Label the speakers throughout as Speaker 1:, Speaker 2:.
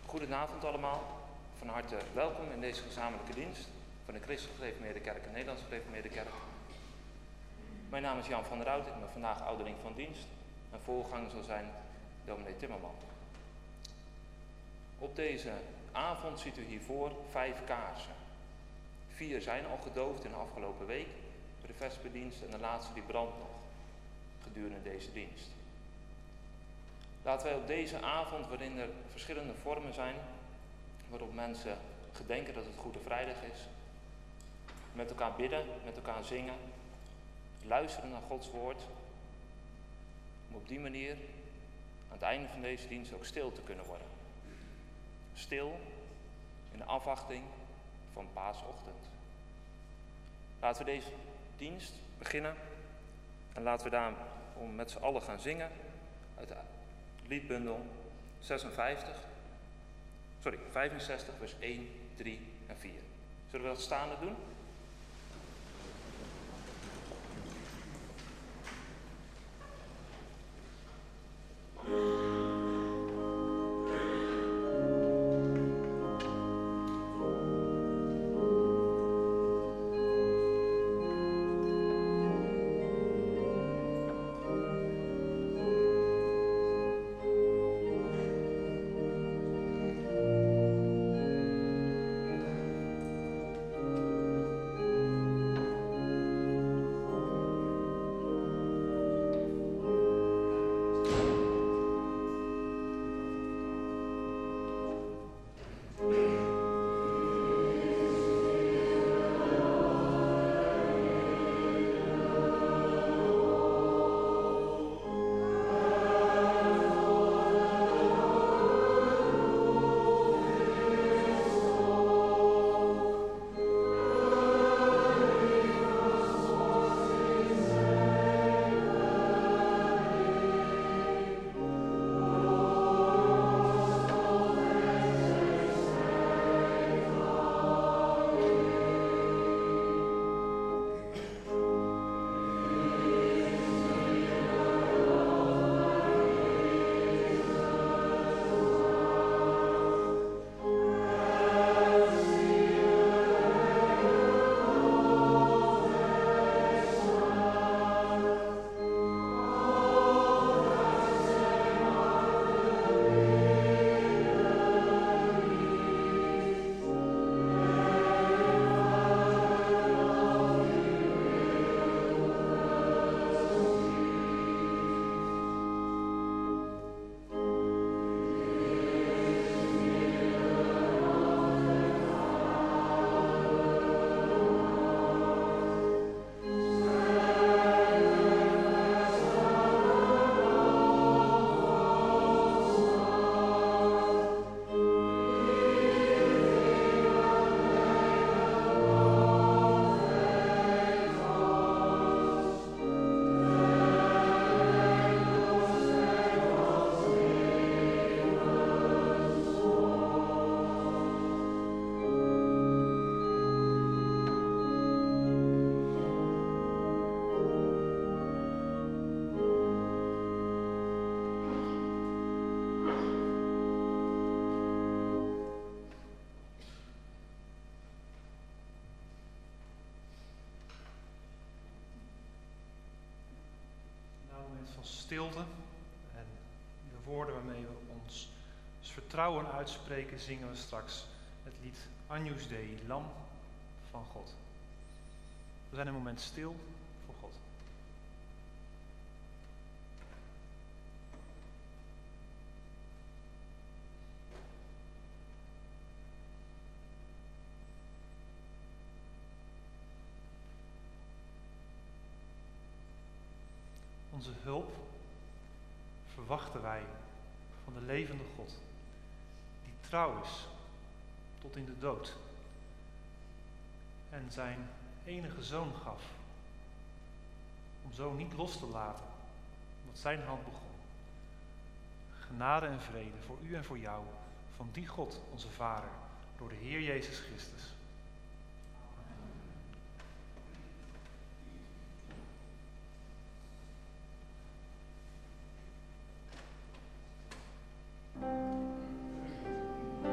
Speaker 1: Goedenavond allemaal, van harte welkom in deze gezamenlijke dienst van de Christelijk Gereformeerde Kerk en Nederlandse Gereformeerde Kerk. Mijn naam is Jan van der Hout, ik ben vandaag ouderling van dienst. Mijn voorganger zal zijn dominee Timmerman. Op deze avond ziet u hiervoor 5 kaarsen. 4 zijn al gedoofd in de afgelopen week bij de vesperdienst en de laatste die brandt nog gedurende deze dienst. Laten wij op deze avond, waarin er verschillende vormen zijn, waarop mensen gedenken dat het Goede Vrijdag is, met elkaar bidden, met elkaar zingen, luisteren naar Gods woord, om op die manier aan het einde van deze dienst ook stil te kunnen worden. Stil in de afwachting van Paasochtend. Laten we deze dienst beginnen en laten we daarom met z'n allen gaan zingen uit de liedbundel 65, vers 1, 3 en 4. Zullen we dat staande doen?
Speaker 2: Van stilte en de woorden waarmee we ons vertrouwen uitspreken, zingen we straks het lied Agnus Dei, Lam van God. We zijn een moment stil voor God. Onze hulp verwachten wij van de levende God, die trouw is tot in de dood en zijn enige zoon gaf, om zo niet los te laten wat zijn hand begon. Genade en vrede voor u en voor jou, van die God, onze Vader, door de Heer Jezus Christus.
Speaker 3: Amen.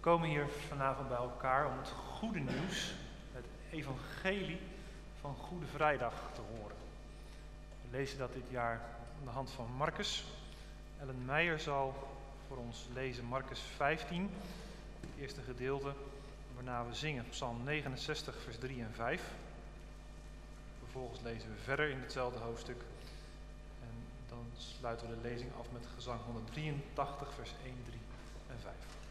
Speaker 2: komen hier vanavond bij elkaar om het goede nieuws, het evangelie van Goede Vrijdag te horen. We lezen dat dit jaar aan de hand van Marcus. Ellen Meijer zal voor ons lezen Marcus 15, het eerste gedeelte, waarna we zingen Psalm 69, vers 3 en 5. Vervolgens lezen we verder in hetzelfde hoofdstuk. En dan sluiten we de lezing af met gezang 183, vers 1, 3 en 5.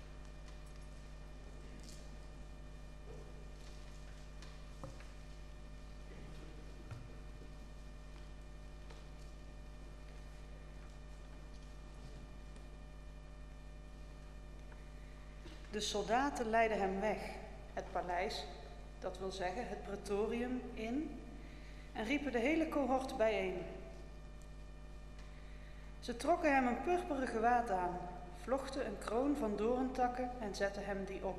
Speaker 3: De soldaten leidden hem weg, het paleis, dat wil zeggen het praetorium, in en riepen de hele cohort bijeen. Ze trokken hem een purperen gewaad aan, vlochten een kroon van doorntakken en zetten hem die op.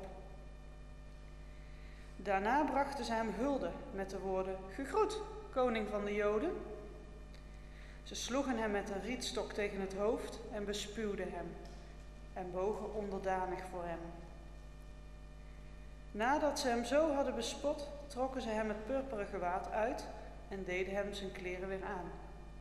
Speaker 3: Daarna brachten ze hem hulde met de woorden: "Gegroet, koning van de Joden." Ze sloegen hem met een rietstok tegen het hoofd en bespuwden hem en bogen onderdanig voor hem. Nadat ze hem zo hadden bespot, trokken ze hem het purperen gewaad uit en deden hem zijn kleren weer aan.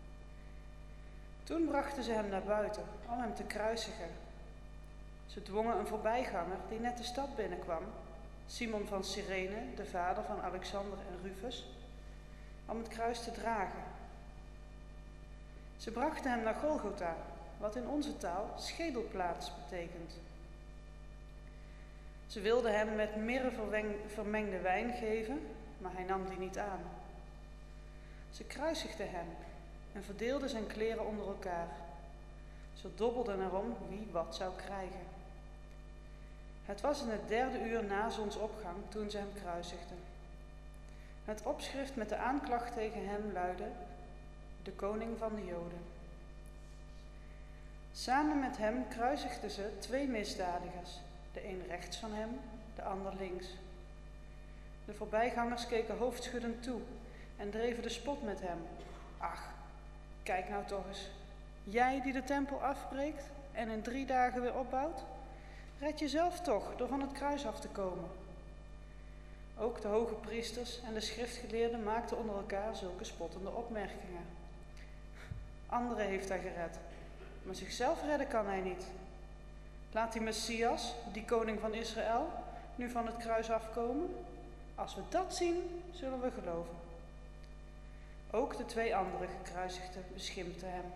Speaker 3: Toen brachten ze hem naar buiten om hem te kruisigen. Ze dwongen een voorbijganger die net de stad binnenkwam, Simon van Cyrene, de vader van Alexander en Rufus, om het kruis te dragen. Ze brachten hem naar Golgotha, wat in onze taal schedelplaats betekent. Ze wilden hem met mirre vermengde wijn geven, maar hij nam die niet aan. Ze kruisigden hem en verdeelden zijn kleren onder elkaar. Ze dobbelden erom wie wat zou krijgen. Het was in het 3e uur na zonsopgang toen ze hem kruisigden. Het opschrift met de aanklacht tegen hem luidde: de koning van de Joden. Samen met hem kruisigden ze 2 misdadigers, de een rechts van hem, de ander links. De voorbijgangers keken hoofdschuddend toe en dreven de spot met hem. Ach, kijk nou toch eens. Jij die de tempel afbreekt en in 3 dagen weer opbouwt? Red jezelf toch door van het kruis af te komen. Ook de hoge priesters en de schriftgeleerden maakten onder elkaar zulke spottende opmerkingen. Anderen heeft hij gered, maar zichzelf redden kan hij niet. Laat die Messias, die koning van Israël, nu van het kruis afkomen? Als we dat zien, zullen we geloven. Ook de 2 andere gekruisigden beschimpten hem.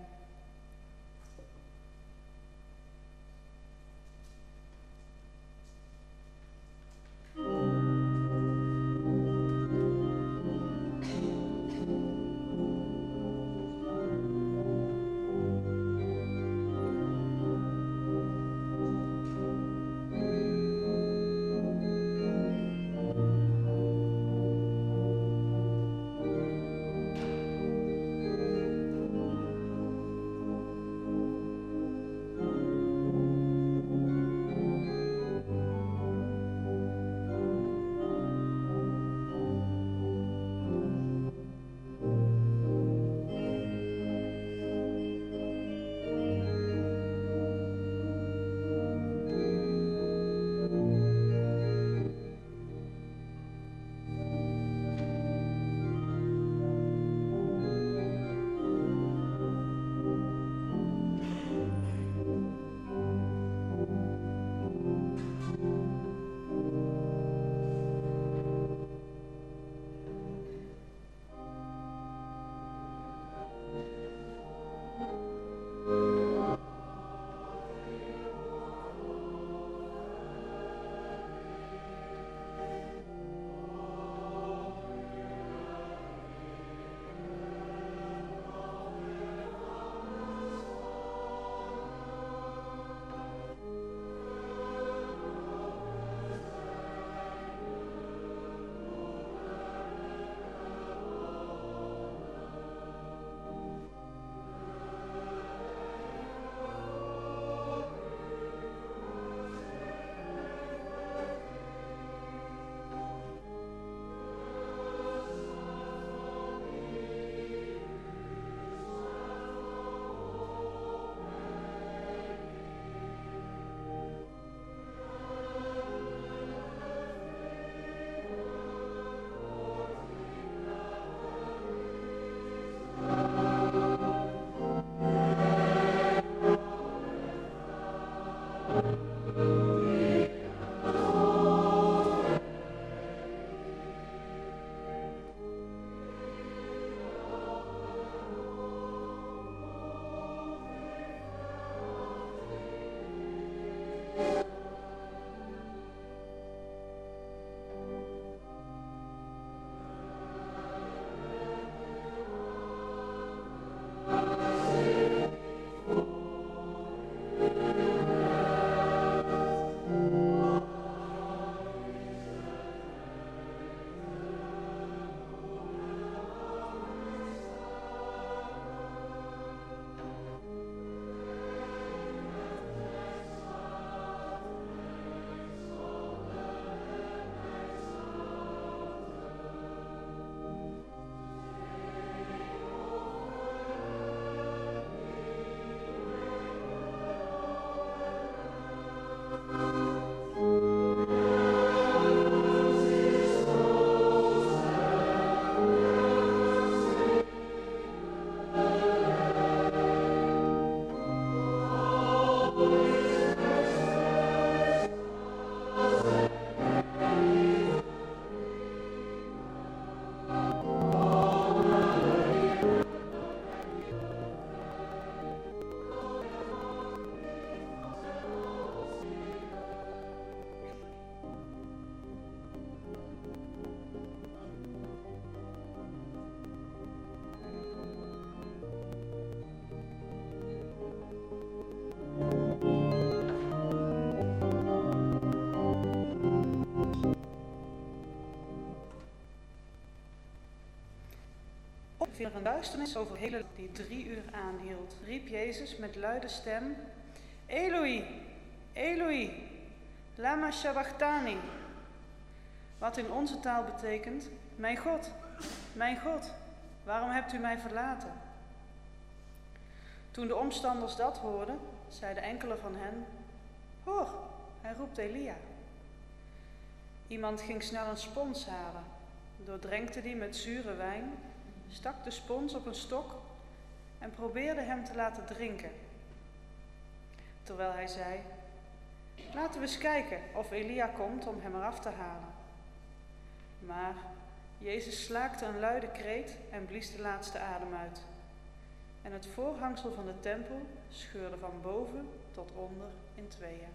Speaker 3: er een duisternis over hele die 3 uur aanhield, riep Jezus met luide stem: Eloi, Eloi, lama sabachthani. Wat in onze taal betekent: mijn God, waarom hebt u mij verlaten? Toen de omstanders dat hoorden, zeiden enkele van hen: hoor, hij roept Elia. Iemand ging snel een spons halen, doordrenkte die met zure wijn, stak de spons op een stok en probeerde hem te laten drinken. Terwijl hij zei: laten we eens kijken of Elia komt om hem eraf te halen. Maar Jezus slaakte een luide kreet en blies de laatste adem uit. En het voorhangsel van de tempel scheurde van boven tot onder in tweeën.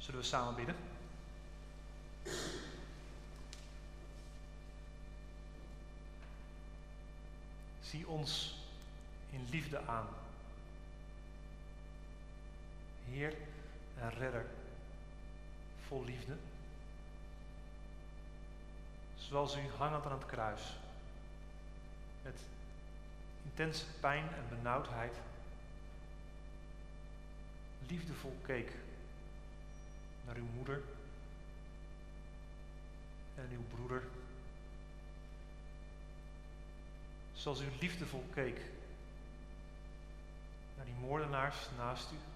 Speaker 2: Zullen we samen bidden? Zie ons in liefde aan. Heer en Redder, vol liefde. Zoals u hangend aan het kruis, met intense pijn en benauwdheid, liefdevol keek naar uw moeder en uw broeder. Zoals u liefdevol keek naar die moordenaars naast u.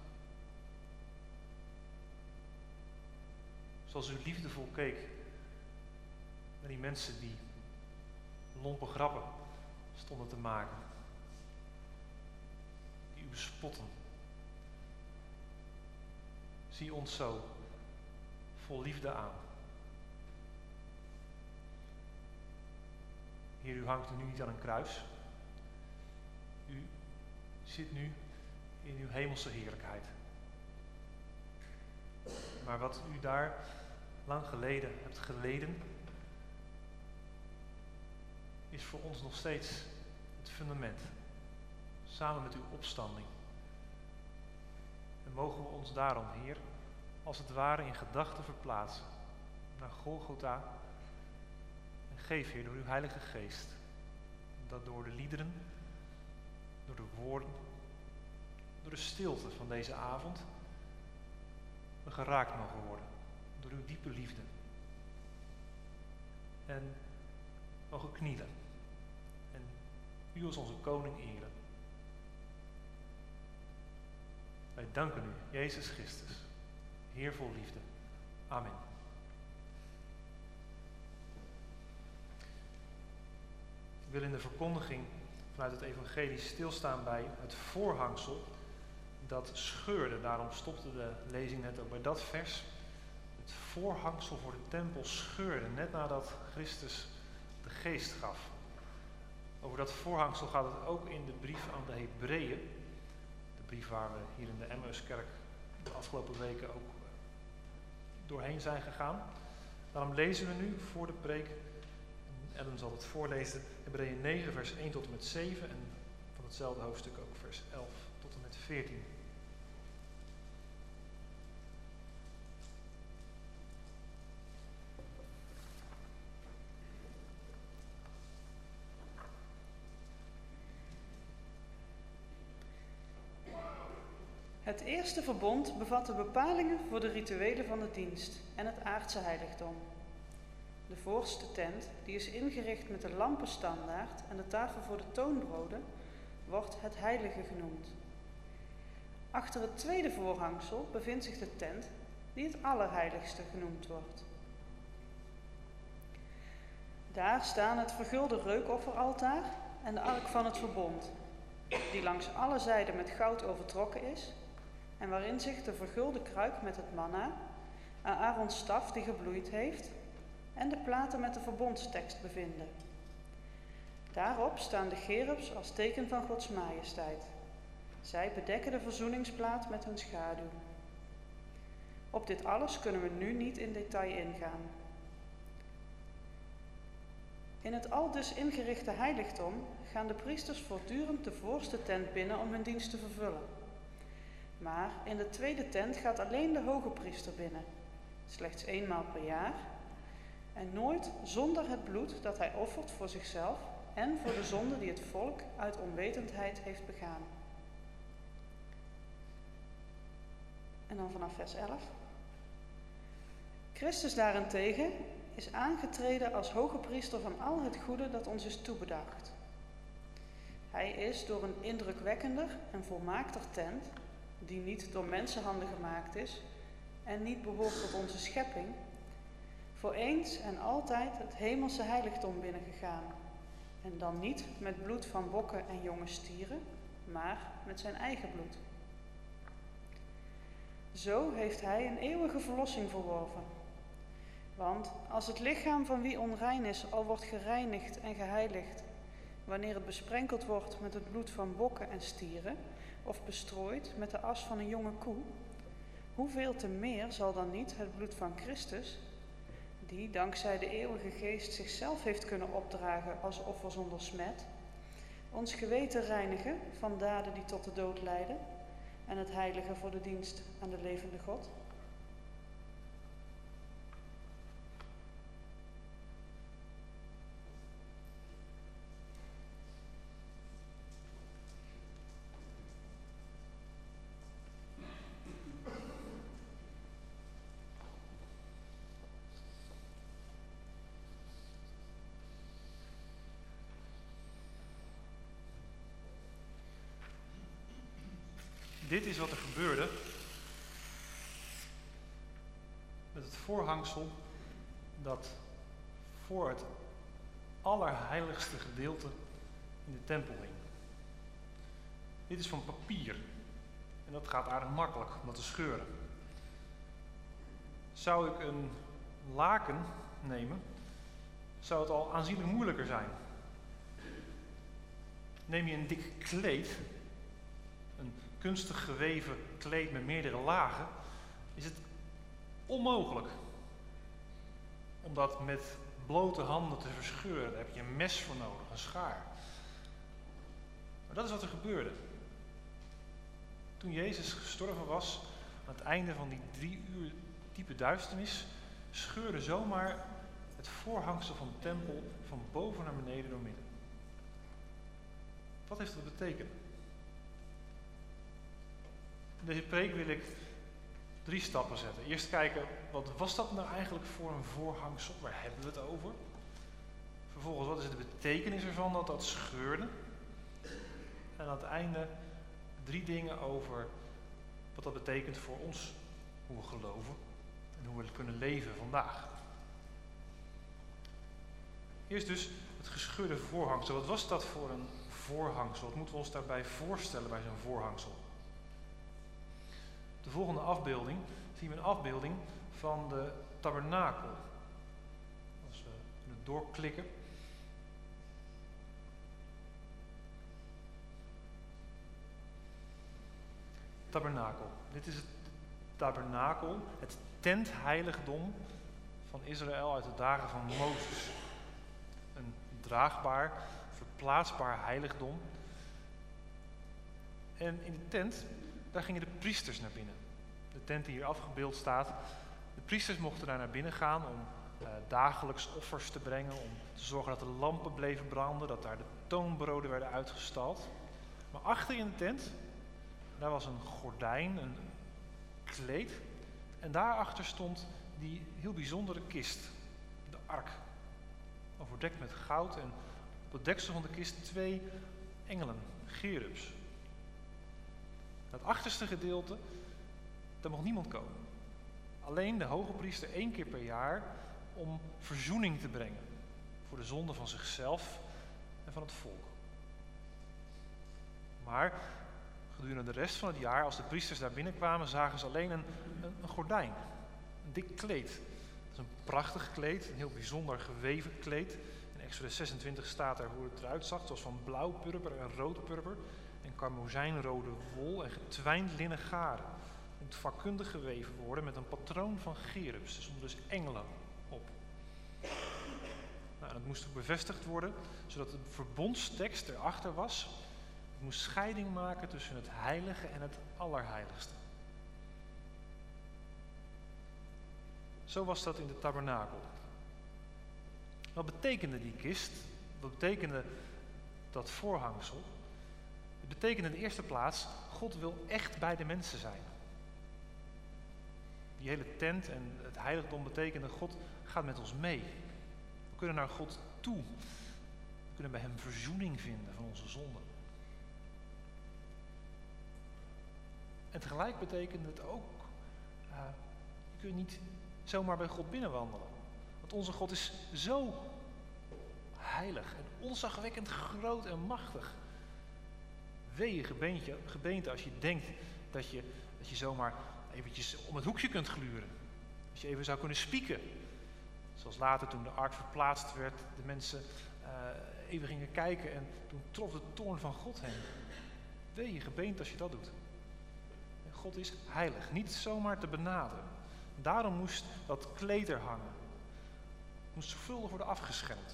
Speaker 2: Zoals u liefdevol keek naar die mensen die lompe grappen stonden te maken. Die u bespotten. Zie ons zo vol liefde aan. Heer, u hangt nu niet aan een kruis. U zit nu in uw hemelse heerlijkheid. Maar wat u daar lang geleden hebt geleden, is voor ons nog steeds het fundament. Samen met uw opstanding. En mogen we ons daarom, Heer, als het ware in gedachten verplaatsen naar Golgotha. En geef, Heer, door uw Heilige Geest, dat door de liederen, door de woorden, door de stilte van deze avond, we geraakt mogen worden door uw diepe liefde. En mogen knielen en u als onze koning eren. Wij danken u, Jezus Christus, Heer vol liefde. Amen. Ik wil in de verkondiging vanuit het evangelie stilstaan bij het voorhangsel dat scheurde. Daarom stopte de lezing net ook bij dat vers. Het voorhangsel voor de tempel scheurde net nadat Christus de geest gaf. Over dat voorhangsel gaat het ook in de brief aan de Hebreeën. De brief waar we hier in de Emmauskerk de afgelopen weken ook doorheen zijn gegaan. Daarom lezen we nu voor de preek, en Ellen zal het voorlezen, Hebreeën 9 vers 1 tot en met 7 en van hetzelfde hoofdstuk ook vers 11 tot en met 14.
Speaker 3: Het eerste verbond bevatte bepalingen voor de rituelen van de dienst en het aardse heiligdom. De voorste tent, die is ingericht met de lampenstandaard en de tafel voor de toonbroden, wordt het heilige genoemd. Achter het tweede voorhangsel bevindt zich de tent, die het allerheiligste genoemd wordt. Daar staan het vergulde reukofferaltaar en de ark van het verbond, die langs alle zijden met goud overtrokken is en waarin zich de vergulde kruik met het manna, Aarons staf die gebloeid heeft en de platen met de verbondstekst bevinden. Daarop staan de cherubs als teken van Gods majesteit. Zij bedekken de verzoeningsplaat met hun schaduw. Op dit alles kunnen we nu niet in detail ingaan. In het aldus ingerichte heiligdom gaan de priesters voortdurend de voorste tent binnen om hun dienst te vervullen. Maar in de tweede tent gaat alleen de hoge priester binnen, slechts eenmaal per jaar, en nooit zonder het bloed dat hij offert voor zichzelf en voor de zonde die het volk uit onwetendheid heeft begaan. En dan vanaf vers 11. Christus daarentegen is aangetreden als hoge priester van al het goede dat ons is toebedacht. Hij is door een indrukwekkender en volmaakter tent, die niet door mensenhanden gemaakt is en niet behoort tot onze schepping, voor eens en altijd het hemelse heiligdom binnengegaan. En dan niet met bloed van bokken en jonge stieren, maar met zijn eigen bloed. Zo heeft hij een eeuwige verlossing verworven. Want als het lichaam van wie onrein is al wordt gereinigd en geheiligd, wanneer het besprenkeld wordt met het bloed van bokken en stieren, of bestrooid met de as van een jonge koe, hoeveel te meer zal dan niet het bloed van Christus, die dankzij de eeuwige geest zichzelf heeft kunnen opdragen als offer zonder smet, ons geweten reinigen van daden die tot de dood leiden en het heiligen voor de dienst aan de levende God?
Speaker 2: Dit is wat er gebeurde met het voorhangsel dat voor het allerheiligste gedeelte in de tempel hing. Dit is van papier en dat gaat aardig makkelijk om dat te scheuren. Zou ik een laken nemen, zou het al aanzienlijk moeilijker zijn. Neem je een dik kleed, een kunstig geweven kleed met meerdere lagen, is het onmogelijk om dat met blote handen te verscheuren. Daar heb je een mes voor nodig, een schaar. Maar dat is wat er gebeurde. Toen Jezus gestorven was, aan het einde van die 3 uur diepe duisternis, scheurde zomaar het voorhangsel van de tempel van boven naar beneden door midden. Wat heeft dat betekend? In deze preek wil ik 3 stappen zetten. Eerst kijken, wat was dat nou eigenlijk voor een voorhangsel? Waar hebben we het over? Vervolgens, wat is de betekenis ervan dat dat scheurde? En aan het einde 3 dingen over wat dat betekent voor ons, hoe we geloven en hoe we kunnen leven vandaag. Eerst dus het gescheurde voorhangsel. Wat was dat voor een voorhangsel? Wat moeten we ons daarbij voorstellen bij zo'n voorhangsel? Op de volgende afbeelding zien we een afbeelding van de tabernakel. Als we het doorklikken. Tabernakel. Dit is het tabernakel, het tentheiligdom van Israël uit de dagen van Mozes. Een draagbaar, verplaatsbaar heiligdom. En in de tent, daar gingen de priesters naar binnen. De tent die hier afgebeeld staat. De priesters mochten daar naar binnen gaan om dagelijks offers te brengen, om te zorgen dat de lampen bleven branden, dat daar de toonbroden werden uitgestald. Maar achter in de tent, daar was een gordijn, een kleed. En daarachter stond die heel bijzondere kist, de ark. Overdekt met goud en op het deksel van de kist 2 engelen, cherubs. Dat achterste gedeelte, daar mocht niemand komen. Alleen de hoge priester 1 keer per jaar om verzoening te brengen voor de zonde van zichzelf en van het volk. Maar gedurende de rest van het jaar, als de priesters daar binnenkwamen, zagen ze alleen een gordijn. Een dik kleed. Dat is een prachtig kleed, een heel bijzonder geweven kleed. In Exodus 26 staat er hoe het eruit zag. Het was van blauw purper en rood purper en karmozijnrode wol en getwijnd linnen garen. Het moet vakkundig geweven worden met een patroon van cherubs. Er stonden dus engelen op. Nou, dat moest ook bevestigd worden, zodat de verbondstekst erachter was. Het moest scheiding maken tussen het heilige en het allerheiligste. Zo was dat in de tabernakel. Wat betekende die kist? Wat betekende dat voorhangsel? Het betekende in de eerste plaats, God wil echt bij de mensen zijn. Die hele tent en het heiligdom betekende, God gaat met ons mee. We kunnen naar God toe. We kunnen bij hem verzoening vinden van onze zonden. En tegelijk betekent het ook, je kunt niet zomaar bij God binnenwandelen. Want onze God is zo heilig en ontzagwekkend groot en machtig. Wee gebeente als je denkt dat je zomaar eventjes om het hoekje kunt gluren. Als je even zou kunnen spieken. Zoals later toen de ark verplaatst werd, de mensen even gingen kijken en toen trof de toorn van God hen. Wee gebeente als je dat doet. God is heilig, niet zomaar te benaderen. Daarom moest dat kleed er hangen. Het moest zorgvuldig worden afgeschermd.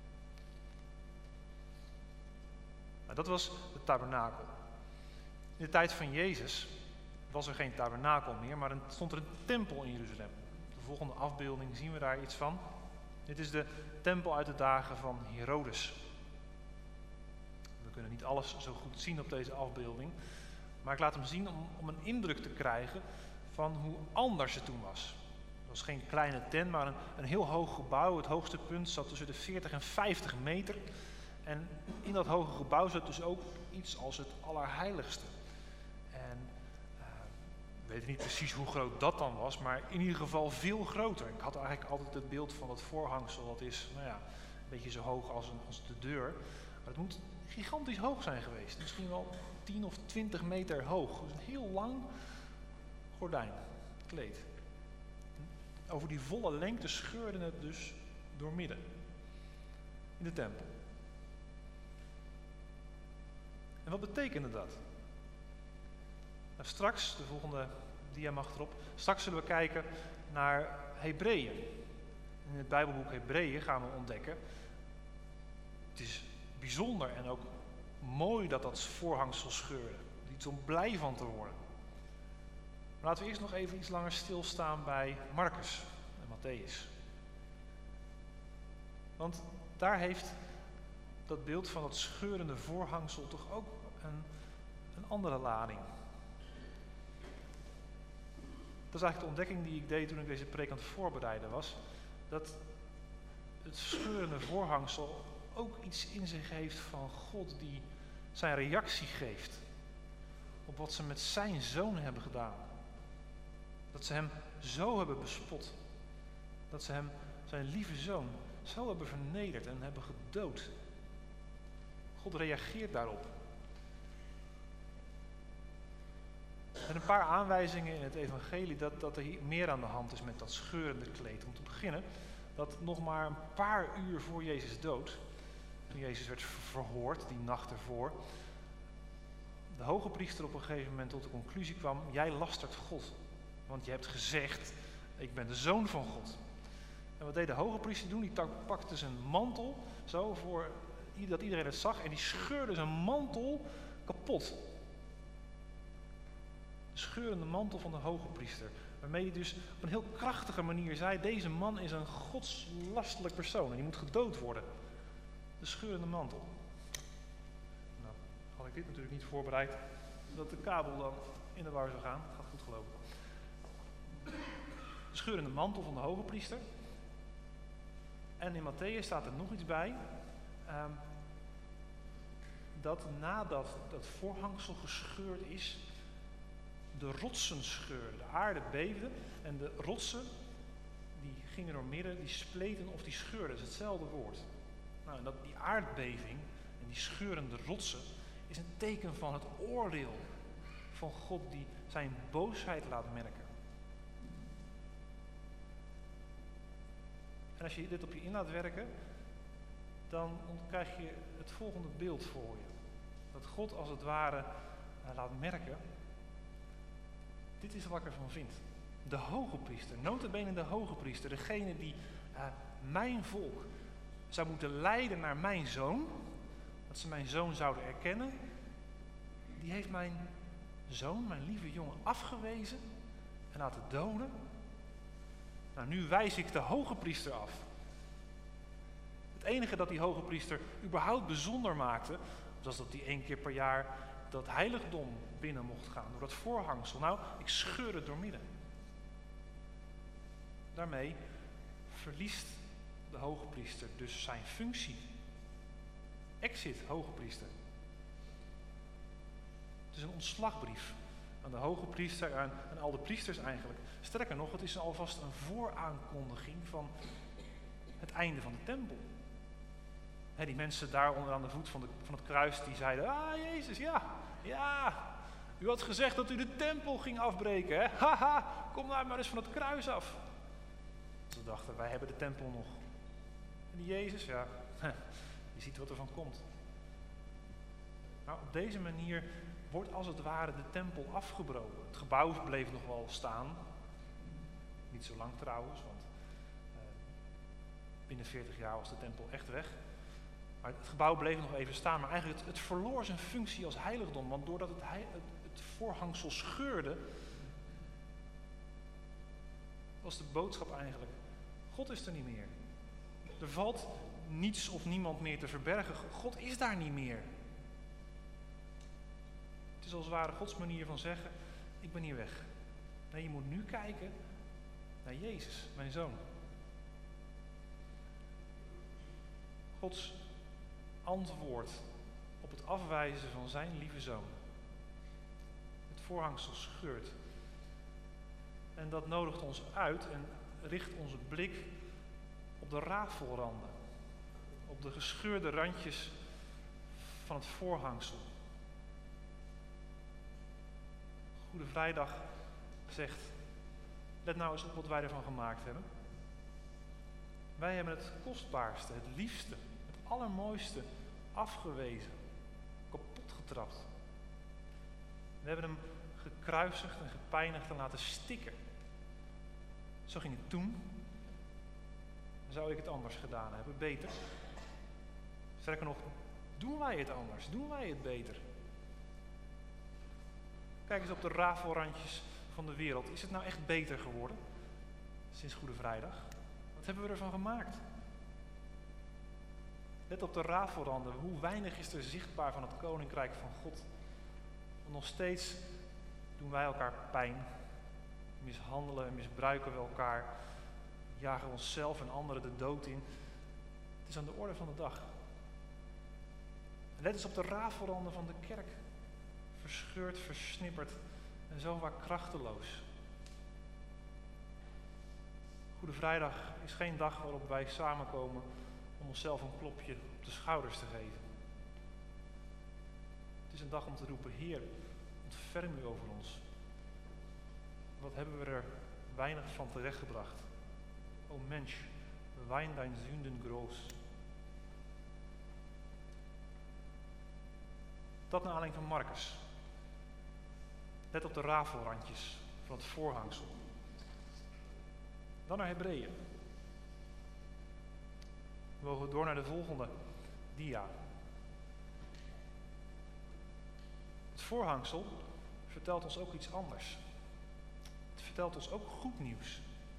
Speaker 2: Nou, dat was de tabernakel. In de tijd van Jezus was er geen tabernakel meer, maar stond er een tempel in Jeruzalem. Op de volgende afbeelding zien we daar iets van. Dit is de tempel uit de dagen van Herodes. We kunnen niet alles zo goed zien op deze afbeelding, maar ik laat hem zien om een indruk te krijgen van hoe anders het toen was. Het was geen kleine tent, maar een heel hoog gebouw. Het hoogste punt zat tussen de 40 en 50 meter. En in dat hoge gebouw zat dus ook iets als het Allerheiligste. En we weten niet precies hoe groot dat dan was, maar in ieder geval veel groter. Ik had eigenlijk altijd het beeld van dat voorhangsel, dat is een beetje zo hoog als de deur. Maar het moet gigantisch hoog zijn geweest. Misschien wel 10 of 20 meter hoog. Dus een heel lang gordijn, kleed. Over die volle lengte scheurde het dus doormidden. In de tempel. En wat betekende dat? Nou, straks, de volgende dia mag erop, straks zullen we kijken naar Hebreeën. In het Bijbelboek Hebreeën gaan we ontdekken, het is bijzonder en ook mooi dat voorhangsel scheurde. Iets om blij van te worden. Maar laten we eerst nog even iets langer stilstaan bij Marcus en Matthäus. Want daar heeft dat beeld van dat scheurende voorhangsel toch ook een andere lading. Dat is eigenlijk de ontdekking die ik deed toen ik deze preek aan het voorbereiden was. Dat het scheurende voorhangsel ook iets in zich heeft van God die zijn reactie geeft op wat ze met zijn zoon hebben gedaan. Dat ze hem zo hebben bespot. Dat ze hem, zijn lieve zoon, zo hebben vernederd en hebben gedood. God reageert daarop. Er zijn een paar aanwijzingen in het evangelie dat er hier meer aan de hand is met dat scheurende kleed. Om te beginnen, dat nog maar een paar uur voor Jezus dood, toen Jezus werd verhoord, die nacht ervoor, de hoge priester op een gegeven moment tot de conclusie kwam: jij lastert God, want je hebt gezegd, ik ben de zoon van God. En wat deed de hoge priester doen? Die pakte zijn mantel, zo voor dat iedereen het zag, en die scheurde zijn mantel kapot. De scheurende mantel van de hoge priester, waarmee hij dus op een heel krachtige manier zei: deze man is een godslastelijk persoon en die moet gedood worden. De scheurende mantel. Nou, had ik dit natuurlijk niet voorbereid, dat de kabel dan in de war zou gaan. Gaat goed gelopen. De scheurende mantel van de hoge priester. En in Matthäus staat er nog iets bij. Dat nadat dat voorhangsel gescheurd is, de rotsen scheurden. De aarde beefde en de rotsen, die gingen door midden, die spleten of die scheurden. Dat is hetzelfde woord. Nou, en die aardbeving en die scheurende rotsen is een teken van het oordeel van God die zijn boosheid laat merken. En als je dit op je in laat werken, dan krijg je het volgende beeld voor je. Dat God als het ware laat merken: dit is wat ik ervan vind. De hoge priester, nota bene de hoge priester, degene die mijn volk zou moeten leiden naar mijn zoon, dat ze mijn zoon zouden erkennen, die heeft mijn zoon, mijn lieve jongen, afgewezen en laten doden. Nou, nu wijs ik de hoge priester af. Het enige dat die hoge priester überhaupt bijzonder maakte, was dat hij 1 keer per jaar dat heiligdom binnen mocht gaan, door dat voorhangsel. Nou, ik scheur het doormidden. Daarmee verliest de hoge priester dus zijn functie. Exit hoge priester. Het is een ontslagbrief aan de hoge priester, aan al de priesters eigenlijk. Sterker nog, het is alvast een vooraankondiging van het einde van de tempel. Die mensen daar onder aan de voet van het kruis, die zeiden: Jezus, ja, u had gezegd dat u de tempel ging afbreken, hè? Haha, kom nou maar eens van het kruis af. Ze dachten: wij hebben de tempel nog. En die Jezus, je ziet wat er van komt. Nou, op deze manier wordt als het ware de tempel afgebroken. Het gebouw bleef nog wel staan. Niet zo lang trouwens, want binnen 40 jaar was de tempel echt weg. Maar het gebouw bleef nog even staan, maar eigenlijk het verloor zijn functie als heiligdom. Want doordat het voorhangsel scheurde, was de boodschap eigenlijk: God is er niet meer. Er valt niets of niemand meer te verbergen. God is daar niet meer. Het is als het ware Gods manier van zeggen: ik ben hier weg. Nee, je moet nu kijken naar Jezus, mijn zoon. Gods antwoord op het afwijzen van zijn lieve zoon. Het voorhangsel scheurt. En dat nodigt ons uit en richt onze blik op de rafelranden. Op de gescheurde randjes van het voorhangsel. Goede Vrijdag zegt: let nou eens op wat wij ervan gemaakt hebben. Wij hebben het kostbaarste, het liefste, het allermooiste afgewezen, kapot getrapt. We hebben hem gekruisigd en gepijnigd en laten stikken. Zo ging het toen. Zou ik het anders gedaan hebben? Beter. Sterker nog, doen wij het anders? Doen wij het beter? Kijk eens op de rafelrandjes van de wereld. Is het nou echt beter geworden sinds Goede Vrijdag? Wat hebben we ervan gemaakt? Let op de rafelranden. Hoe weinig is er zichtbaar van het Koninkrijk van God? Want nog steeds doen wij elkaar pijn. Mishandelen en misbruiken we elkaar. Jagen we onszelf en anderen de dood in. Het is aan de orde van de dag. En let eens op de rafelranden van de kerk. Verscheurd, versnipperd en zo vaak krachteloos. Goede Vrijdag is geen dag waarop wij samenkomen om onszelf een klopje op de schouders te geven. Het is een dag om te roepen: Heer, ontferm u over ons. Wat hebben we er weinig van terechtgebracht. O Mensch, bewein dein Sünden groß. Dat naar aanleiding van Marcus. Let op de rafelrandjes van het voorhangsel. Dan naar Hebreeën. We mogen door naar de volgende dia. Het voorhangsel vertelt ons ook iets anders. Het vertelt ons ook goed nieuws.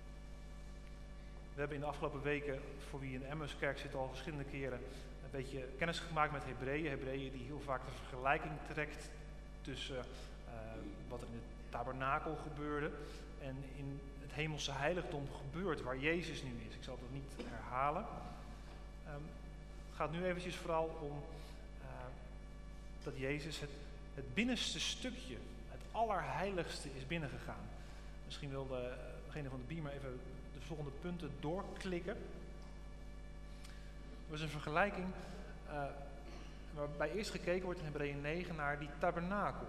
Speaker 2: We hebben in de afgelopen weken, voor wie in de Emmauskerk zit, al verschillende keren een beetje kennis gemaakt met Hebreeën. Hebreeën die heel vaak de vergelijking trekt tussen wat er in het tabernakel gebeurde en in het hemelse heiligdom gebeurt, waar Jezus nu is. Ik zal dat niet herhalen. Het gaat nu eventjes vooral om dat Jezus het binnenste stukje, het allerheiligste, is binnengegaan. Misschien wil degene van de beamer even de volgende punten doorklikken. Er is een vergelijking waarbij eerst gekeken wordt in Hebreeën 9 naar die tabernakel.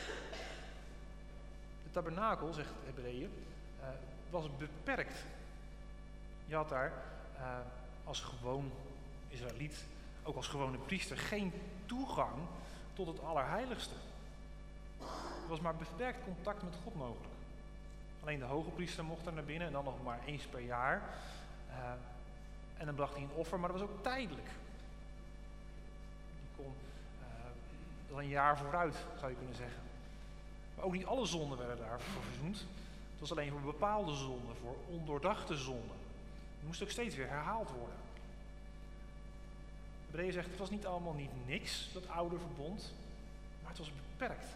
Speaker 2: De tabernakel, zegt Hebreeën, was beperkt. Je had daar als gewoon Israëliet, ook als gewone priester, geen toegang tot het allerheiligste. Er was maar beperkt contact met God mogelijk. Alleen de hoge priester mocht er naar binnen en dan nog maar eens per jaar. En dan bracht hij een offer, maar dat was ook tijdelijk. Die kon dat een jaar vooruit, zou je kunnen zeggen. Maar ook niet alle zonden werden daarvoor verzoend. Het was alleen voor bepaalde zonden, voor ondoordachte zonden. Het moest ook steeds weer herhaald worden. Hebreeën zegt, het was niet allemaal niet niks, dat oude verbond, maar het was beperkt.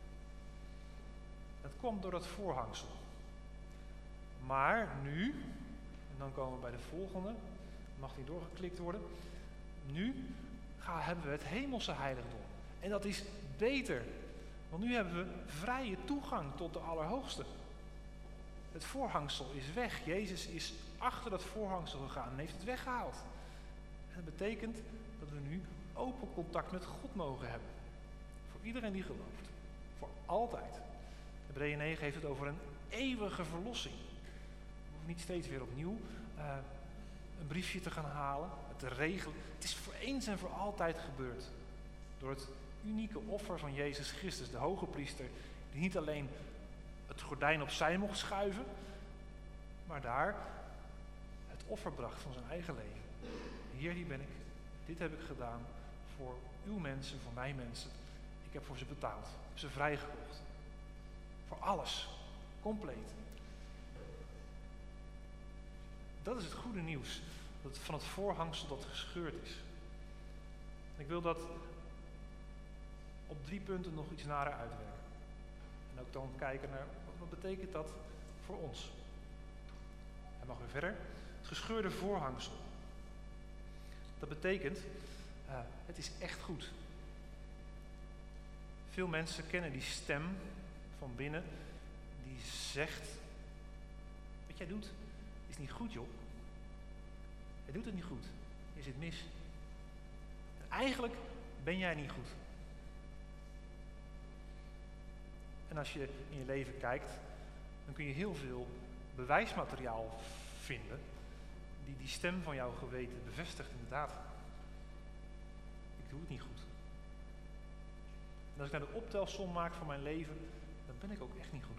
Speaker 2: Dat kwam door dat voorhangsel. Maar nu, en dan komen we bij de volgende, mag die doorgeklikt worden. Nu hebben we het hemelse heiligdom. En dat is beter, want nu hebben we vrije toegang tot de Allerhoogste. Het voorhangsel is weg. Jezus is achter dat voorhangsel gegaan en heeft het weggehaald. En dat betekent dat we nu open contact met God mogen hebben. Voor iedereen die gelooft. Voor altijd. Hebreeën 9 heeft het over een eeuwige verlossing. We hoeven niet steeds weer opnieuw een briefje te gaan halen, het te regelen. Het is voor eens en voor altijd gebeurd. Door het unieke offer van Jezus Christus, de hoge priester, die niet alleen het gordijn opzij mocht schuiven, maar daar het offer bracht van zijn eigen leven. Heer, hier ben ik. Dit heb ik gedaan voor uw mensen, voor mijn mensen. Ik heb voor ze betaald. Ik heb ze vrijgekocht. Voor alles. Compleet. Dat is het goede nieuws. Van het voorhangsel dat gescheurd is. Ik wil dat op 3 punten nog iets nader uitwerken. En ook dan kijken naar, wat betekent dat voor ons? En mag weer verder. Het gescheurde voorhangsel. Dat betekent, het is echt goed. Veel mensen kennen die stem van binnen die zegt, wat jij doet is niet goed, joh. Jij doet het niet goed. Je zit mis. En eigenlijk ben jij niet goed. En als je in je leven kijkt, dan kun je heel veel bewijsmateriaal vinden die die stem van jouw geweten bevestigt. Inderdaad, ik doe het niet goed. En als ik naar de optelsom maak van mijn leven, dan ben ik ook echt niet goed.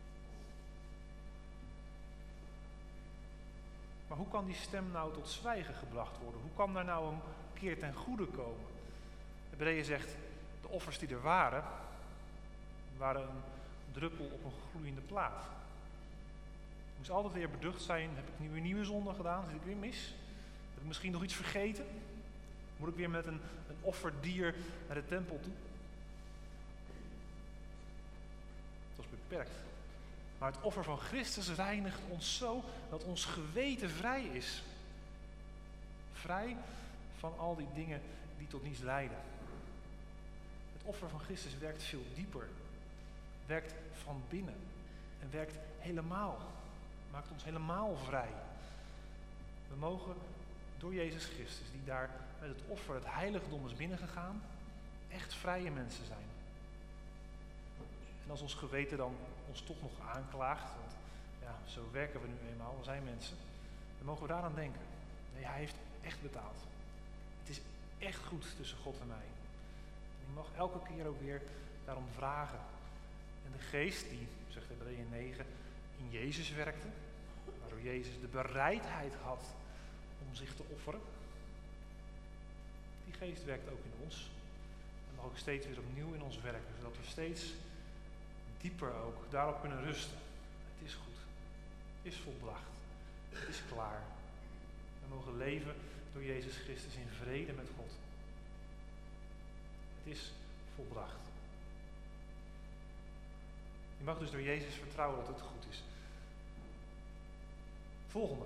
Speaker 2: Maar hoe kan die stem nou tot zwijgen gebracht worden? Hoe kan daar nou een keer ten goede komen? Hebreeën zegt, de offers die er waren een druppel op een gloeiende plaat. Ik moest altijd weer beducht zijn, heb ik nu weer nieuwe zonde gedaan? Zit ik weer mis? Heb ik misschien nog iets vergeten? Moet ik weer met een offerdier naar de tempel toe? Het was beperkt. Maar het offer van Christus reinigt ons zo dat ons geweten vrij is. Vrij van al die dingen die tot niets leiden. Het offer van Christus werkt veel dieper. Werkt van binnen. En werkt helemaal. Maakt ons helemaal vrij. We mogen door Jezus Christus, die daar met het offer het heiligdom is binnengegaan, echt vrije mensen zijn. En als ons geweten dan ons toch nog aanklaagt, want ja, zo werken we nu eenmaal, we zijn mensen, dan mogen we daaraan denken. Nee, hij heeft echt betaald. Het is echt goed tussen God en mij. En ik mag elke keer ook weer daarom vragen. En de geest die, zegt Hebreeën 9, in Jezus werkte, waardoor Jezus de bereidheid had om zich te offeren, die geest werkt ook in ons. En mag ook steeds weer opnieuw in ons werken, zodat we steeds dieper ook daarop kunnen rusten. Het is goed. Het is volbracht. Het is klaar. We mogen leven door Jezus Christus in vrede met God. Het is volbracht. Je mag dus door Jezus vertrouwen dat het goed is. Volgende.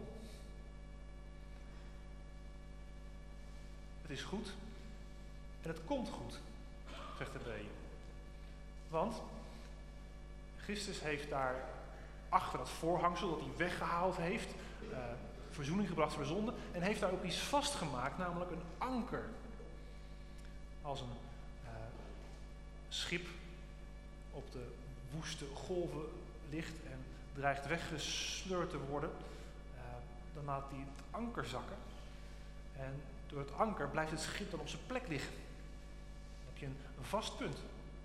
Speaker 2: Het is goed en het komt goed, zegt Hebreeën. Want Christus heeft daar achter dat voorhangsel dat hij weggehaald heeft, verzoening gebracht voor zonde, en heeft daar ook iets vastgemaakt, namelijk een anker. Als een schip op de woeste golven ligt en dreigt weggesleurd te worden, dan laat hij het anker zakken. En door het anker blijft het schip dan op zijn plek liggen. Dan heb je een vast punt.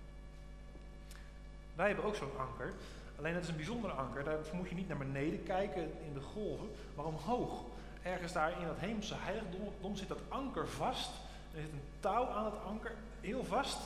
Speaker 2: Wij hebben ook zo'n anker, alleen het is een bijzonder anker. Daar moet je niet naar beneden kijken in de golven, maar omhoog. Ergens daar in dat hemelse heiligdom zit dat anker vast. Er zit een touw aan het anker, heel vast.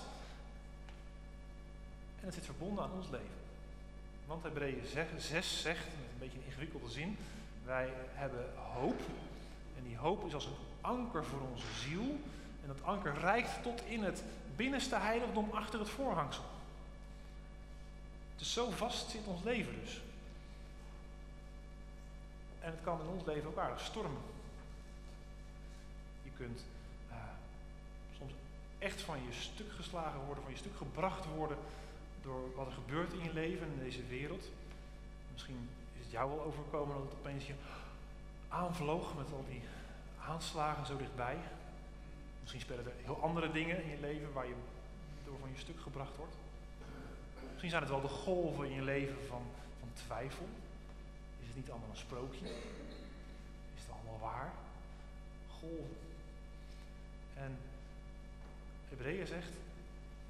Speaker 2: En het zit verbonden aan ons leven. Want Hebreeën 6 zegt, met een beetje een ingewikkelde zin, wij hebben hoop. En die hoop is als een anker voor onze ziel. En dat anker reikt tot in het binnenste heiligdom achter het voorhangsel. Dus zo vast zit ons leven dus. En het kan in ons leven ook aardig stormen. Je kunt soms echt van je stuk geslagen worden, van je stuk gebracht worden door wat er gebeurt in je leven en in deze wereld. Misschien is het jou wel overkomen dat het opeens je aanvloog met al die aanslagen zo dichtbij. Misschien spelen er heel andere dingen in je leven waar je door van je stuk gebracht wordt. Misschien zijn het wel de golven in je leven van twijfel. Is het niet allemaal een sprookje? Is het allemaal waar? Golven. En Hebreeën zegt,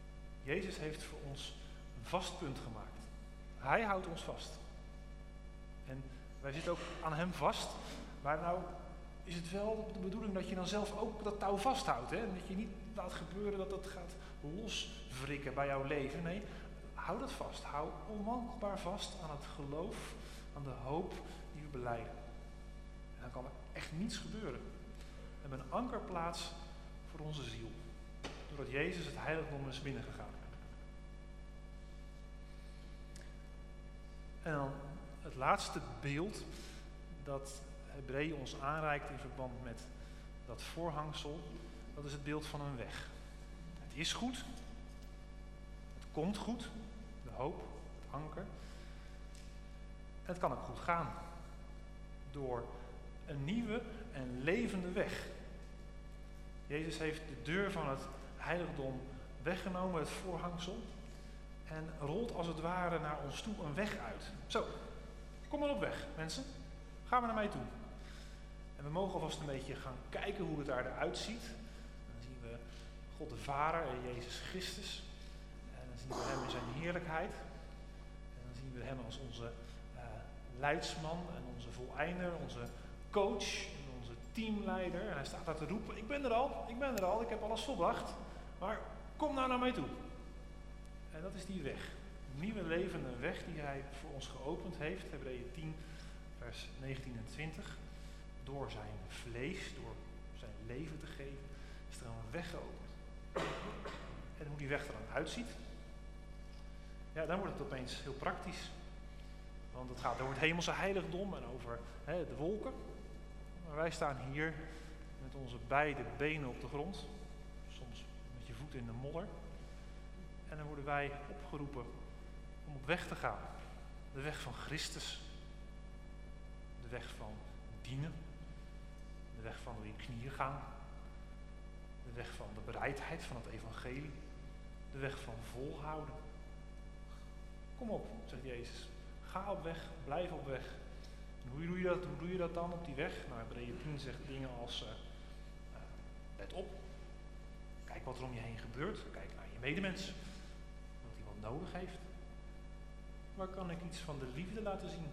Speaker 2: Jezus heeft voor ons een vast punt gemaakt. Hij houdt ons vast. En wij zitten ook aan hem vast. Maar nou is het wel de bedoeling dat je dan zelf ook dat touw vasthoudt. Hè? En dat je niet laat gebeuren dat het gaat loswrikken bij jouw leven. Nee, hou dat vast. Hou onwankelbaar vast aan het geloof, aan de hoop die we belijden. En dan kan er echt niets gebeuren. We hebben een ankerplaats voor onze ziel. Doordat Jezus het heiligdom is binnengegaan. En dan het laatste beeld dat Hebreeën ons aanreikt in verband met dat voorhangsel, dat is het beeld van een weg. Het is goed, het komt goed, de hoop, het anker. En het kan ook goed gaan door een nieuwe en levende weg. Jezus heeft de deur van het heiligdom weggenomen, het voorhangsel, en rolt als het ware naar ons toe een weg uit. Zo, kom maar op weg, mensen. Gaan we naar mij toe. En we mogen alvast een beetje gaan kijken hoe het daar eruit ziet. Dan zien we God de Vader en Jezus Christus. En dan zien we hem in zijn heerlijkheid. En dan zien we hem als onze leidsman en onze voleinder, onze coach en onze teamleider. En hij staat daar te roepen, ik ben er al, ik heb alles volbracht. Maar kom nou naar mij toe. En dat is die weg. Een nieuwe levende weg die hij voor ons geopend heeft. Hebreeën 10, vers 19 en 20. Door zijn vlees, door zijn leven te geven, is er een weg geopend. En hoe die weg er dan uitziet, ja, dan wordt het opeens heel praktisch. Want het gaat over het hemelse heiligdom en over de wolken. Maar wij staan hier met onze beide benen op de grond. Soms met je voet in de modder. En dan worden wij opgeroepen om op weg te gaan. De weg van Christus. De weg van dienen. De weg van door je knieën gaan. De weg van de bereidheid van het evangelie. De weg van volhouden. Kom op, zegt Jezus. Ga op weg, blijf op weg. En hoe doe je dat dan op die weg? Nou, Hebreeën 10 zegt dingen als let op. Kijk wat er om je heen gebeurt. Kijk naar je medemens. Wat iemand nodig heeft. Waar kan ik iets van de liefde laten zien?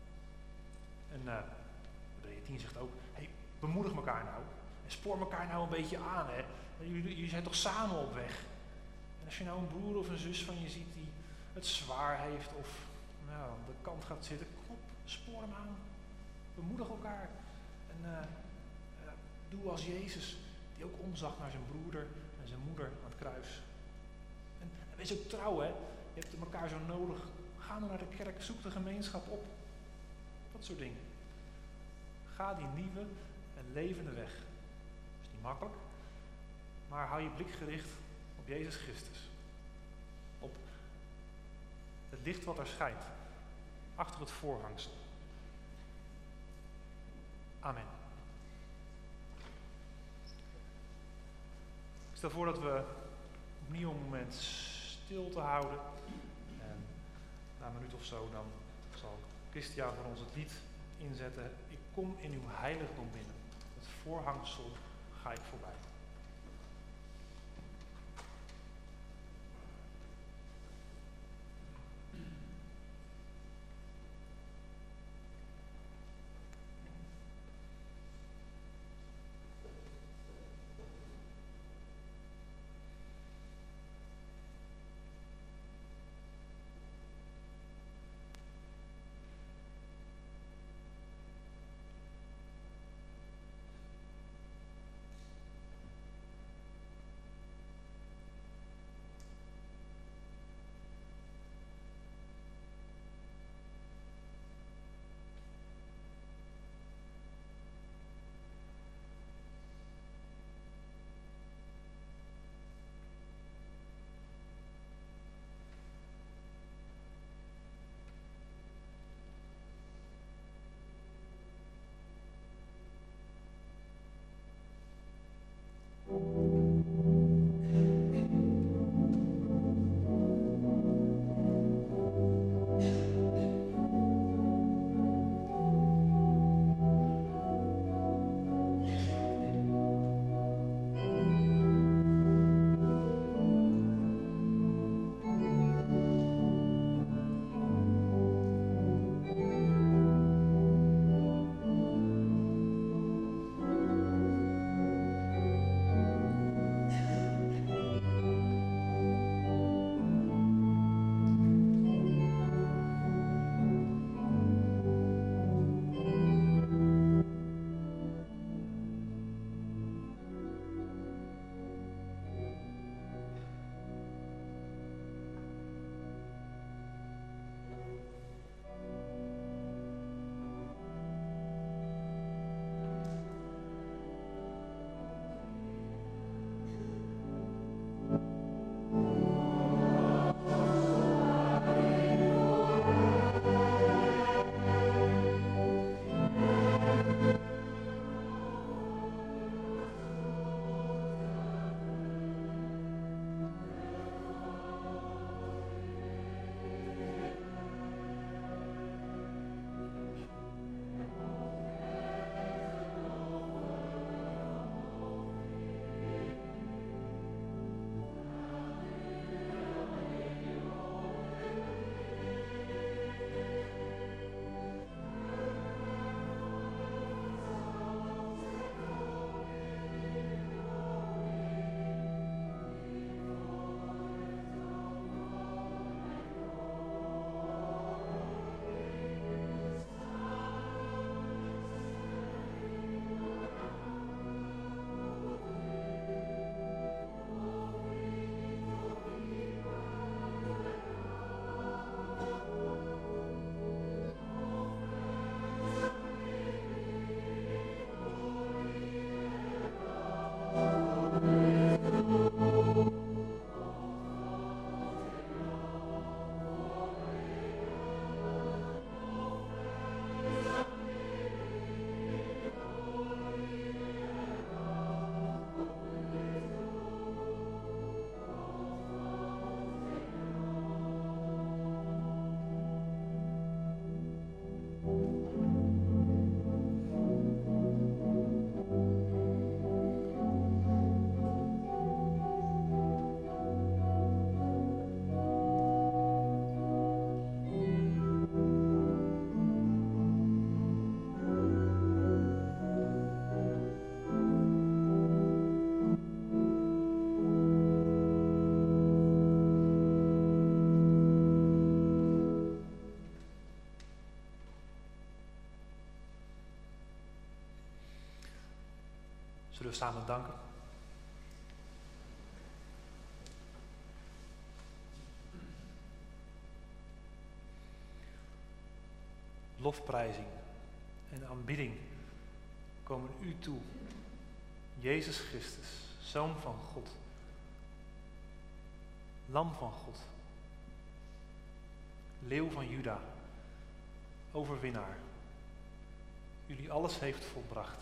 Speaker 2: En Hebreeën 10 zegt ook, hey, bemoedig elkaar nou. En spoor elkaar nou een beetje aan. Hè? Jullie zijn toch samen op weg. En als je nou een broer of een zus van je ziet die het zwaar heeft of aan de kant gaat zitten, kom op, spoor hem aan. Bemoedig elkaar. En doe als Jezus, die ook omzag naar zijn broeder en zijn moeder aan het kruis. En wees ook trouw, hè. Je hebt elkaar zo nodig. Ga nou naar de kerk, zoek de gemeenschap op. Dat soort dingen. Ga die nieuwe en levende weg. Dat is niet makkelijk, maar hou je blik gericht op Jezus Christus. Op het licht wat er schijnt, achter het voorhangsel. Amen. Ik stel voor dat we opnieuw een moment stil te houden. En na een minuut of zo dan zal Christian voor ons het lied inzetten. Ik kom in uw heiligdom binnen. Het voorhangsel ga ik voorbij. Zullen we samen danken? Lofprijzing en aanbidding komen u toe, Jezus Christus, Zoon van God, Lam van God, Leeuw van Juda, overwinnaar. U die alles heeft volbracht.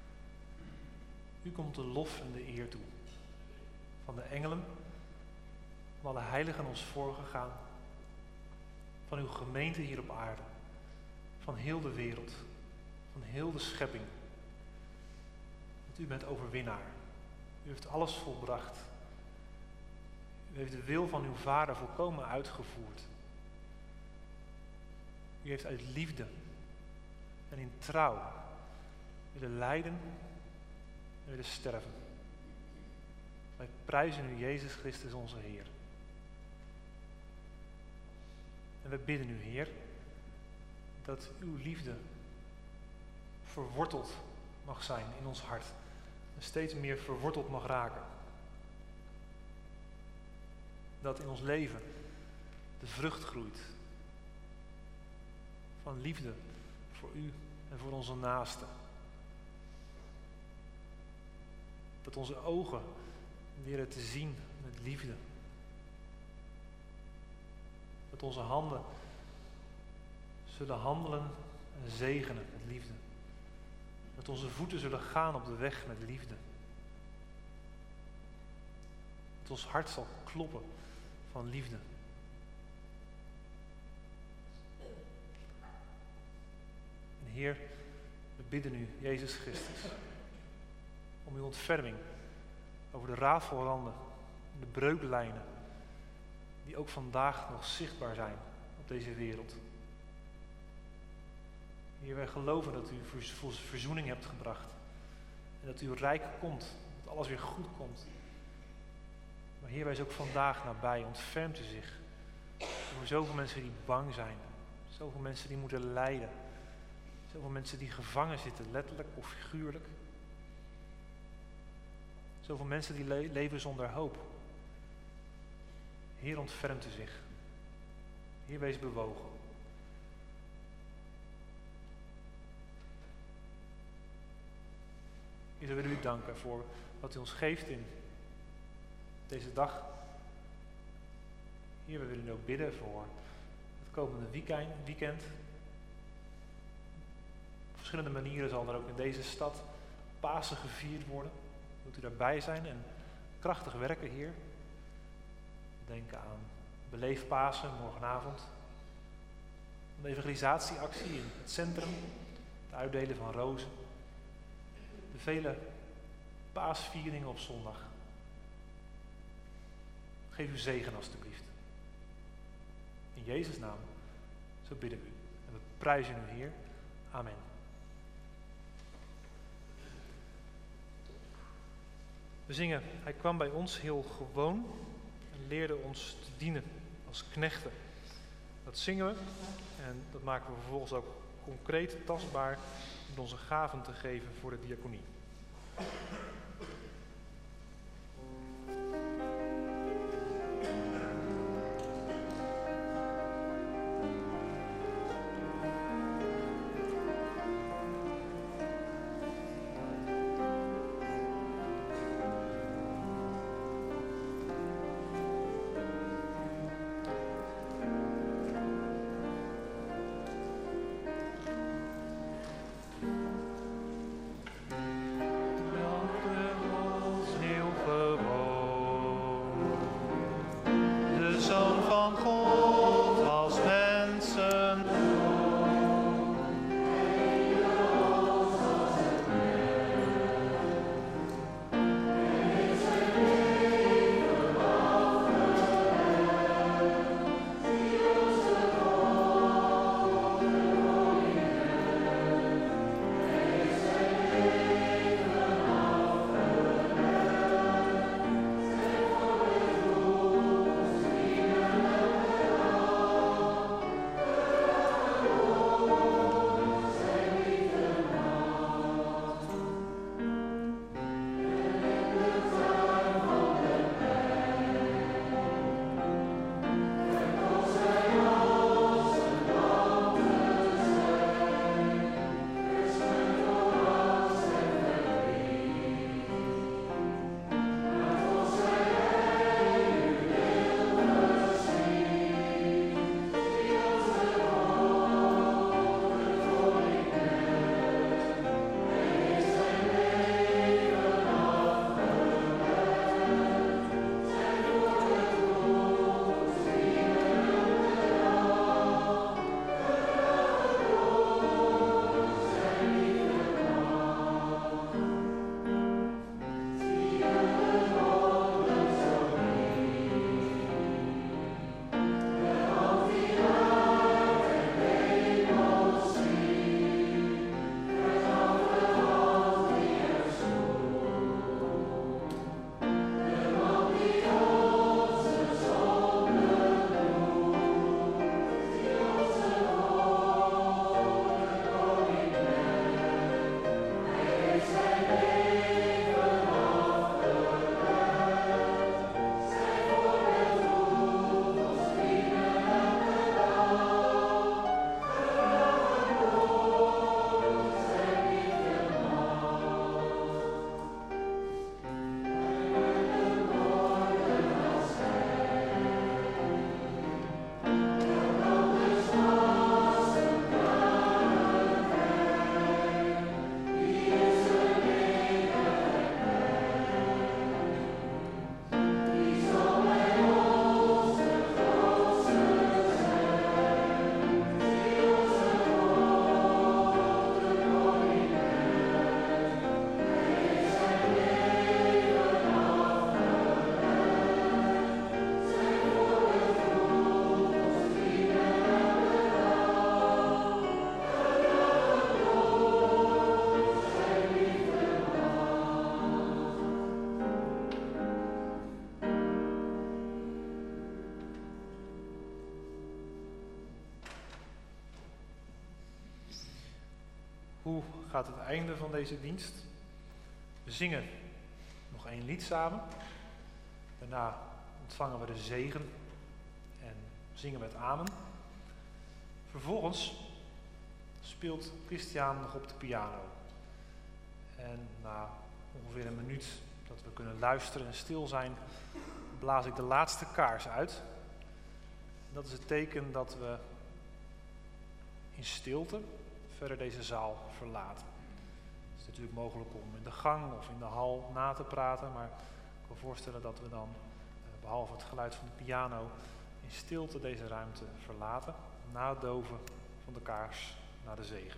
Speaker 2: U komt de lof en de eer toe. Van de engelen, van alle heiligen ons voorgegaan, van uw gemeente hier op aarde, van heel de wereld, van heel de schepping. Want u bent overwinnaar. U heeft alles volbracht. U heeft de wil van uw Vader volkomen uitgevoerd. U heeft uit liefde en in trouw willen lijden en willen sterven. Wij prijzen u, Jezus Christus, onze Heer. En we bidden u, Heer, dat uw liefde verworteld mag zijn in ons hart en steeds meer verworteld mag raken. Dat in ons leven de vrucht groeit van liefde voor u en voor onze naasten. Dat onze ogen leren te zien met liefde. Dat onze handen zullen handelen en zegenen met liefde. Dat onze voeten zullen gaan op de weg met liefde. Dat ons hart zal kloppen van liefde. En Heer, we bidden u, Jezus Christus, om uw ontferming over de rafelranden en de breuklijnen die ook vandaag nog zichtbaar zijn op deze wereld. Heer, wij geloven dat u verzoening hebt gebracht en dat uw rijk komt, dat alles weer goed komt. Maar Heer, wij zijn ook vandaag nabij, ontfermt u zich over zoveel mensen die bang zijn, zoveel mensen die moeten lijden, zoveel mensen die gevangen zitten, letterlijk of figuurlijk. Zoveel mensen die leven zonder hoop. Heer, ontfermt u zich. Heer, wees bewogen. Heer, we willen u danken voor wat u ons geeft in deze dag. Heer, we willen u ook bidden voor het komende weekend. Op verschillende manieren zal er ook in deze stad Pasen gevierd worden. Wilt u daarbij zijn en krachtig werken, Heer? Denken aan Beleef Pasen morgenavond. Een evangelisatieactie in het centrum. Het uitdelen van rozen. De vele paasvieringen op zondag. Geef uw zegen alstublieft. In Jezus' naam, zo bidden we u. En we prijzen u, Heer. Amen. We zingen, hij kwam bij ons heel gewoon en leerde ons te dienen als knechten. Dat zingen we en dat maken we vervolgens ook concreet tastbaar met onze gaven te geven voor de diaconie. Hoe gaat het einde van deze dienst? We zingen nog 1 lied samen. Daarna ontvangen we de zegen en zingen we het amen. Vervolgens speelt Christian nog op de piano. En na ongeveer 1 minuut dat we kunnen luisteren en stil zijn, blaas ik de laatste kaars uit. Dat is het teken dat we in stilte verder deze zaal verlaten. Het is natuurlijk mogelijk om in de gang of in de hal na te praten, maar ik kan voorstellen dat we dan, behalve het geluid van de piano, in stilte deze ruimte verlaten, na het doven van de kaars naar de zegen.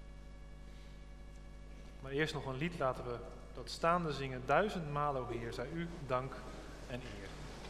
Speaker 2: Maar eerst nog een lied, laten we dat staande zingen. 1000 malen, o Heer, zij u dank en eer.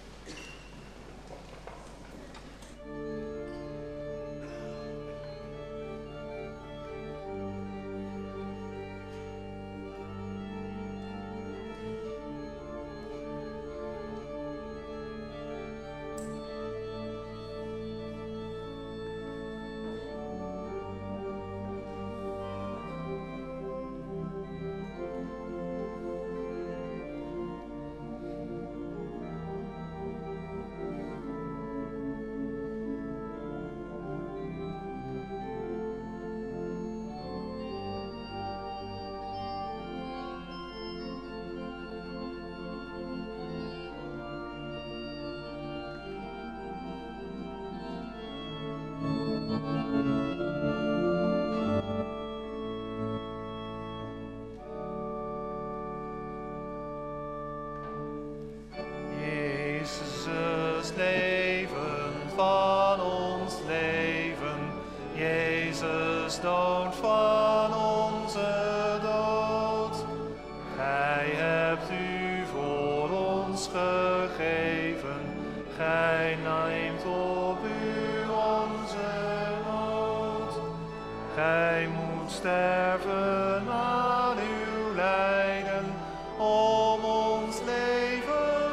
Speaker 4: Leven van ons leven, Jezus dood van onze dood. Gij hebt u voor ons gegeven, gij neemt op u onze nood. Gij moet sterven aan uw lijden, om ons leven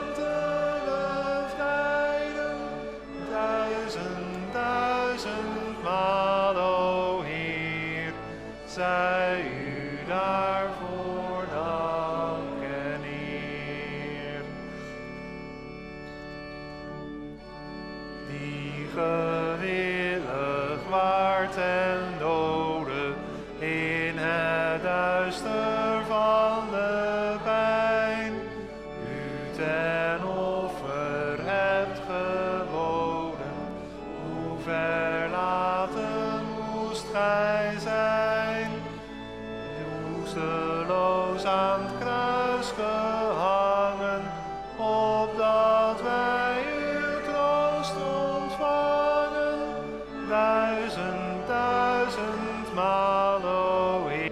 Speaker 4: zij u daarvoor dank en eer. Die gewillig waart ten dode in het duister van de pijn, u ten offer hebt geboden, hoe verlaten moest gij zijn. Roesteloos aan het kruis gehangen, opdat wij uw troost ontvangen. 1000, 1000 maal, o Heer.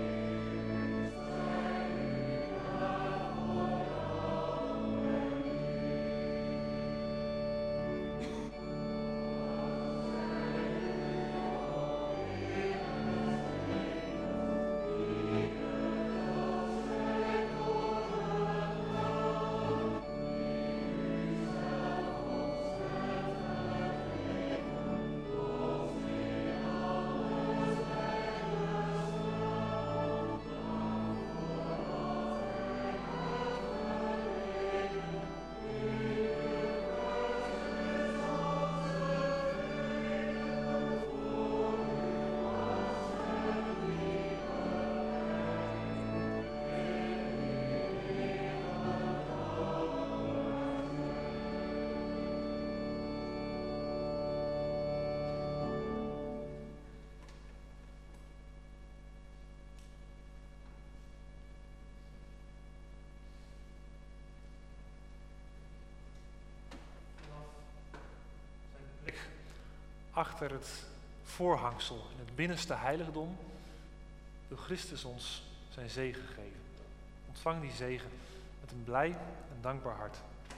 Speaker 2: Achter het voorhangsel in het binnenste heiligdom wil Christus ons zijn zegen geven. Ontvang die zegen met een blij en dankbaar hart.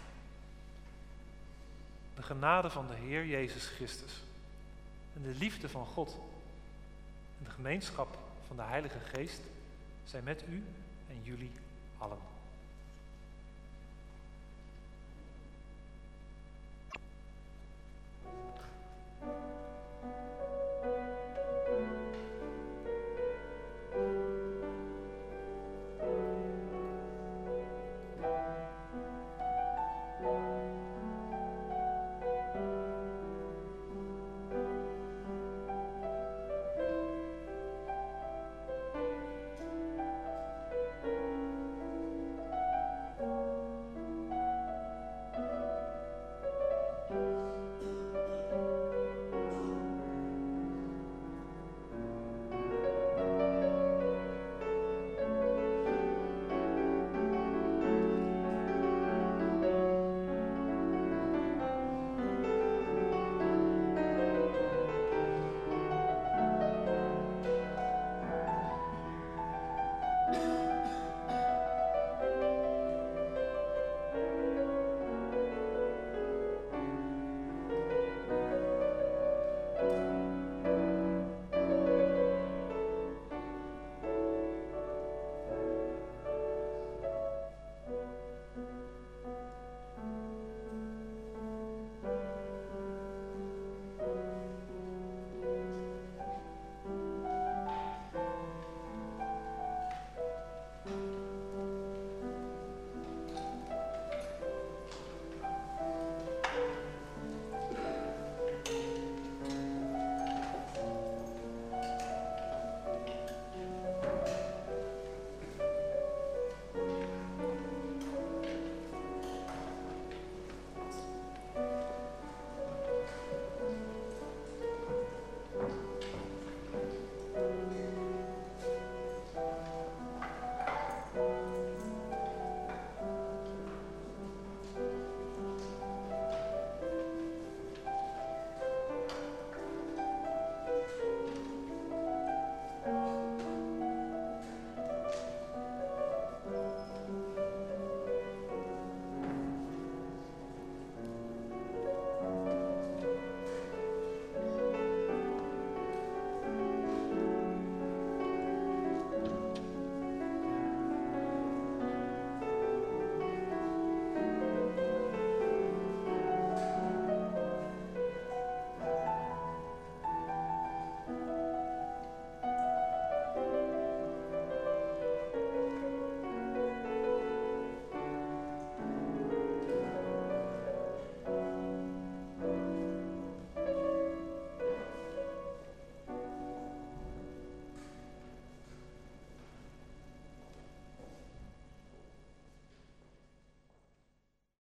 Speaker 2: De genade van de Heer Jezus Christus en de liefde van God en de gemeenschap van de Heilige Geest zijn met u en jullie allen.